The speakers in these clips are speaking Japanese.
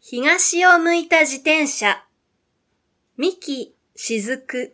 東を向いた自転車。三木しずく。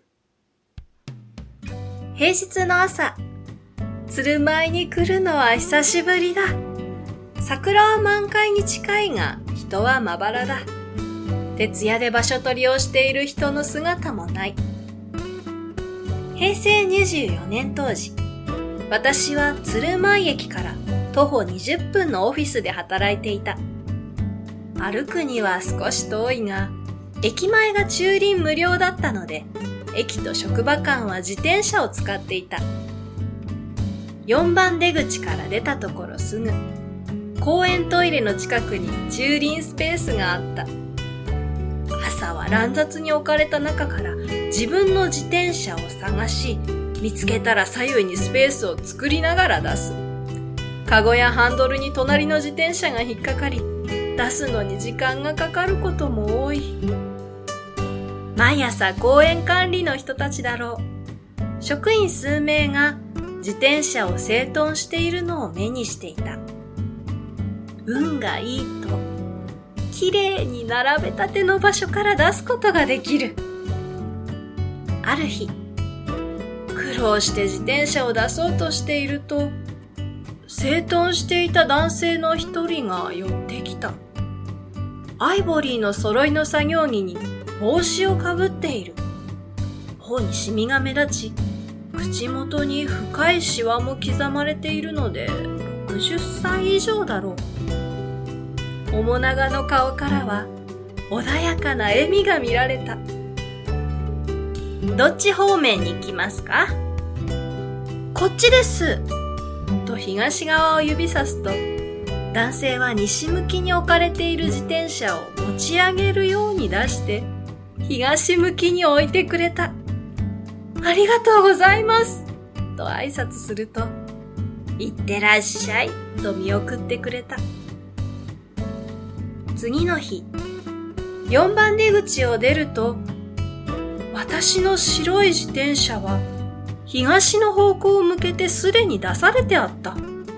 平日の朝、鶴舞に来るのは久しぶりだ。桜は満開に近いが、人はまばらだ。徹夜で場所取りをしている人の姿もない。平成24年当時、私は鶴舞駅から徒歩20分のオフィスで働いていた。歩くには少し遠いが、駅前が駐輪無料だったので、駅と職場間は自転車を使っていた。4番出口から出たところすぐ、公園トイレの近くに駐輪スペースがあった。朝は乱雑に置かれた中から自分の自転車を探し、見つけたら左右にスペースを作りながら出す。カゴやハンドルに隣の自転車が引っかかり、出すのに時間がかかることも多い。毎朝公園管理の人たちだろう。職員数名が自転車を整頓しているのを目にしていた。運がいいと、きれいに並べたての場所から出すことができる。ある日、苦労して自転車を出そうとしていると、整頓していた男性の一人が寄ってきた。アイボリーの揃いの作業着に帽子をかぶっている。頬にシミが目立ち、口元に深いシワも刻まれているので、60歳以上だろう。面長の顔からは穏やかな笑みが見られた。どっち方面に行きますか？こっちです。と東側を指さすと、男性は西向きに置かれている自転車を持ち上げるように出して、東向きに置いてくれた。ありがとうございます。と挨拶すると、いってらっしゃい。と見送ってくれた。次の日、4番出口を出ると、私の白い自転車は東の方向を向けてすでに出されてあった。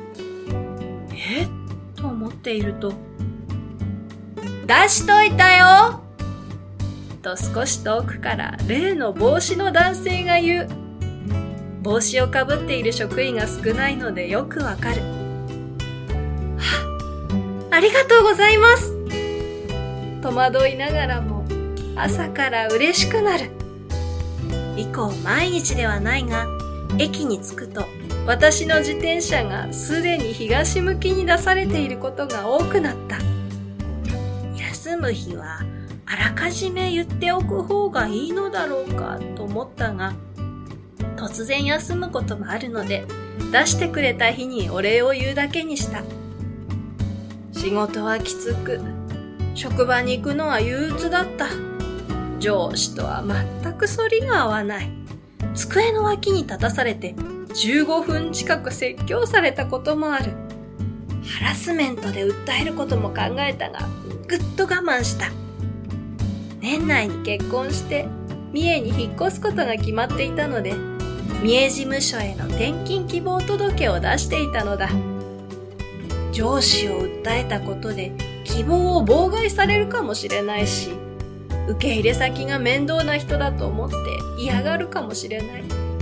と思っていると、出しといたよと少し遠くから例の帽子の男性が言う。帽子をかぶっている職員が少ないのでよくわかる。ありがとうございます。戸惑いながらも朝から嬉しくなる。以降毎日ではないが、駅に着くと私の自転車がすでに東向きに出されていることが多くなった。休む日はあらかじめ言っておく方がいいのだろうかと思ったが、突然休むこともあるので、出してくれた日にお礼を言うだけにした。仕事はきつく、職場に行くのは憂鬱だった。上司とは全く反りが合わない。机の脇に立たされて15分近く説教されたこともある。ハラスメントで訴えることも考えたが、ぐっと我慢した。年内に結婚して三重に引っ越すことが決まっていたので、三重事務所への転勤希望届を出していたのだ。上司を訴えたことで希望を妨害されるかもしれないし、受け入れ先が面倒な人だと思って嫌がるかもしれない。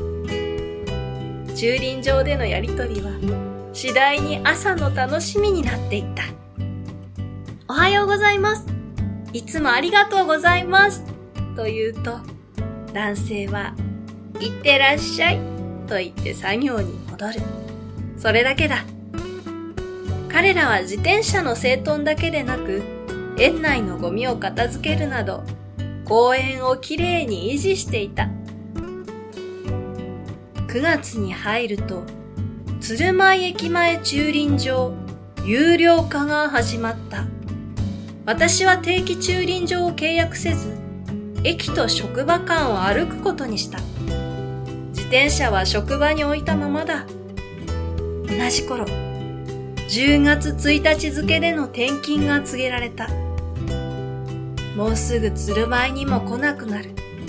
駐輪場でのやりとりは次第に朝の楽しみになっていった。おはようございます。いつもありがとうございます。と言うと、男性はいってらっしゃいと言って作業に戻る。それだけだ。彼らは自転車の整頓だけでなく、園内のゴミを片付けるなど、公園をきれいに維持していた。9月に入ると、鶴舞駅前駐輪場有料化が始まった。私は定期駐輪場を契約せず、駅と職場間を歩くことにした。自転車は職場に置いたままだ。同じ頃、10月1日付での転勤が告げられた。もうすぐ鶴舞にも来なくなる。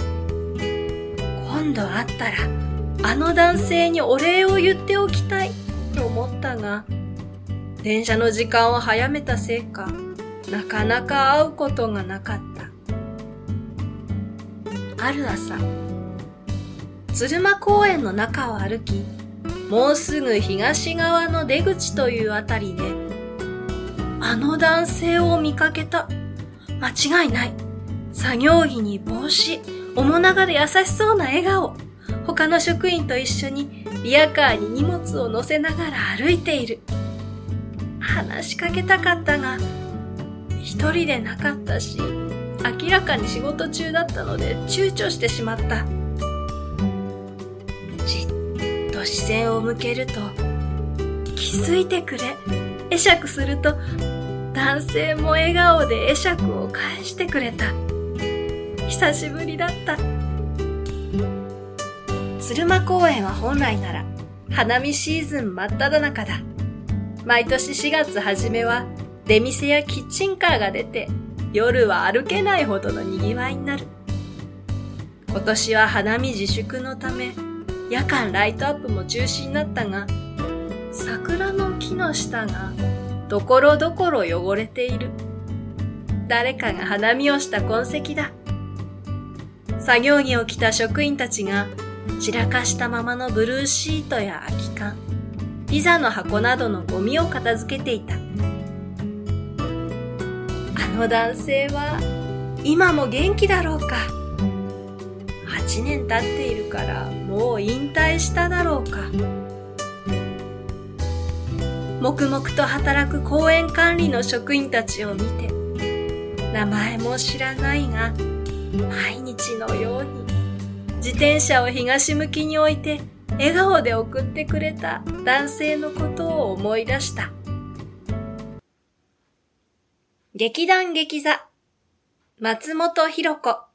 今度会ったら、あの男性にお礼を言っておきたいと思ったが、電車の時間を早めたせいか、 なかなか会うことがなかった。ある朝、鶴間公園の中を歩き、もうすぐ東側の出口というあたりで、あの男性を見かけた。間違いない。作業着に帽子、面長で優しそうな笑顔。他の職員と一緒にリアカーに荷物を乗せながら歩いている。話しかけたかったが、一人でなかったし、明らかに仕事中だったので躊躇してしまった。じっと視線を向けると、気づいてくれ、会釈すると、男性も笑顔で会釈を返してくれた。久しぶりだった。鶴間公園は本来なら花見シーズン真っ只中だ。毎年4月初めは出店やキッチンカーが出て、夜は歩けないほどの賑わいになる。今年は花見自粛のため夜間ライトアップも中止になったが、桜の木の下がところどころ汚れている。誰かが花見をした痕跡だ。作業着を着た職員たちが散らかしたままのブルーシートや空き缶、ピザの箱などのゴミを片付けていた。あの男性は今も元気だろうか。8年経っているからもう引退しただろうか。黙々と働く公園管理の職員たちを見て、名前も知らないが、毎日のように自転車を東向きに置いて笑顔で送ってくれた男性のことを思い出した。劇団劇座、松本博子。